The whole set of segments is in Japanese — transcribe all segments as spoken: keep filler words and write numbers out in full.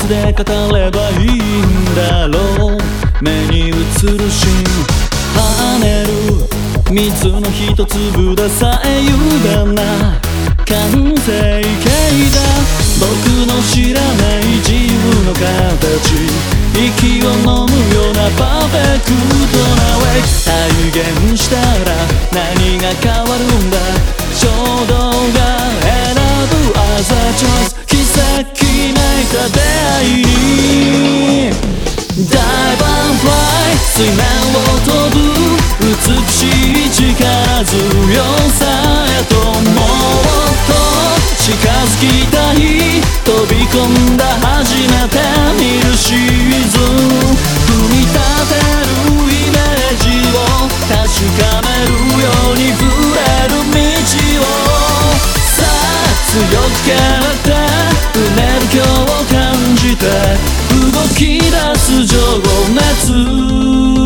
つで語ればいいんだろう。目に映るシーン跳ねる水の一粒でさえ歪んだ完成形だ。僕の知らない自由の形、息を飲むようなパーフェクトなウェイ。体現したら何が変わるんだ。衝動が選ぶ朝チャンス、奇跡めいた出会いに。ダイバーフライ、水面を飛ぶ美しい力強さへともっと近づきたい。飛び込んだ初めて見るシーズン、組み立てるイメージを確かめるように触れる道を。さあ強く蹴ってうねる今日を感じて動き出す情熱。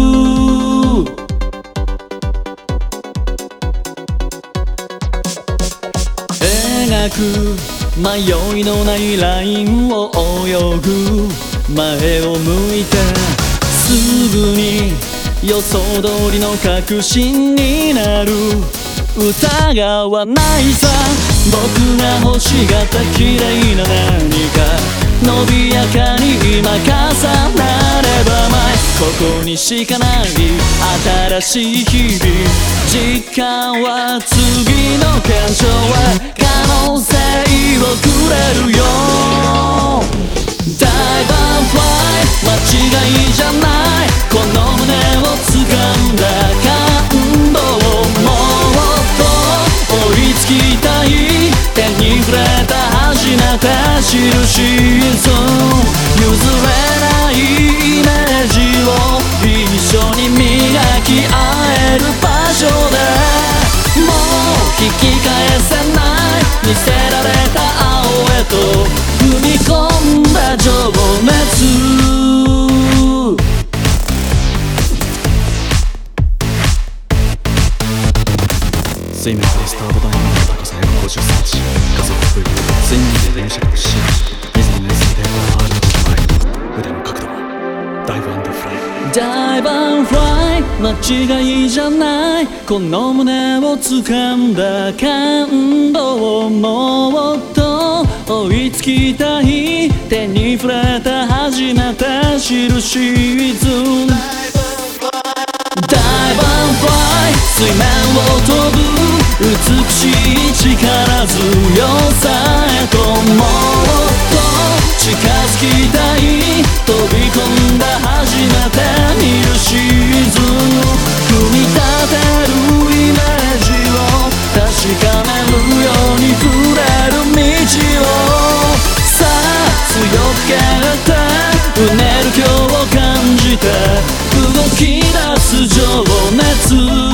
描く迷いのないラインを泳ぐ。前を向いてすぐに予想通りの確信になる。疑わないさ、僕が欲しがった綺麗な何か伸びやかに今重なれば前。ここにしかない新しい日々、時間は次の検証へ可能性をくれるよ。ダイバーフライ、間違いじゃない。この胸を掴んだ感動をもっと追いつきたい。手に触れた初めて知るシーズン、譲れないイメージを一緒に磨き合える場所で。もう引き返せない見せられた青へと踏み込んだ情熱。水面からスタート台までの高さ約ごじゅっセンチ、加速不意、水面で連射角し水の熱水でアールの前、腕の角度ダイブ&フライ。ダイバーフライ、間違いじゃない。この胸を掴んだ感動をもっと追いつきたい。手に触れた初めて知るシーズン、ダイバーフライ、水面を飛ぶ美しい力強さへともっと近づきたい。飛び込んだ初めて見るシーズン、組み立てるイメージを確かめるように触れる道を。さあ強く蹴ってうねる今日を感じて動き出す情熱。